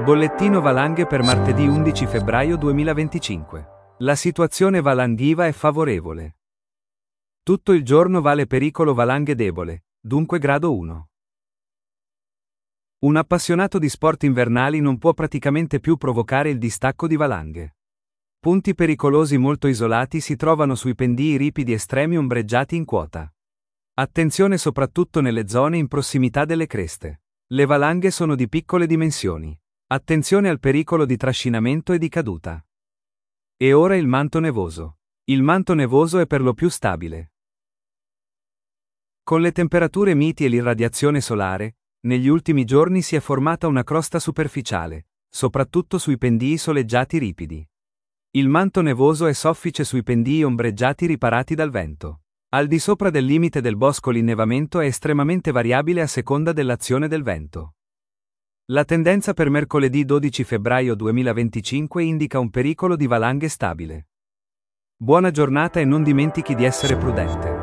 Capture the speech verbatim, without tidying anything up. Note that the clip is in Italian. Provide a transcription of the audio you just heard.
Bollettino valanghe per martedì undici febbraio duemilaventicinque. La situazione valanghiva è favorevole. Tutto il giorno vale pericolo valanghe debole, dunque grado uno. Un appassionato di sport invernali non può praticamente più provocare il distacco di valanghe. Punti pericolosi molto isolati si trovano sui pendii ripidi estremi ombreggiati in quota. Attenzione soprattutto nelle zone in prossimità delle creste. Le valanghe sono di piccole dimensioni. Attenzione al pericolo di trascinamento e di caduta. E ora il manto nevoso. Il manto nevoso è per lo più stabile. Con le temperature miti e l'irradiazione solare, negli ultimi giorni si è formata una crosta superficiale, soprattutto sui pendii soleggiati ripidi. Il manto nevoso è soffice sui pendii ombreggiati riparati dal vento. Al di sopra del limite del bosco l'innevamento è estremamente variabile a seconda dell'azione del vento. La tendenza per mercoledì dodici febbraio duemilaventicinque indica un pericolo di valanghe stabile. Buona giornata e non dimentichi di essere prudente.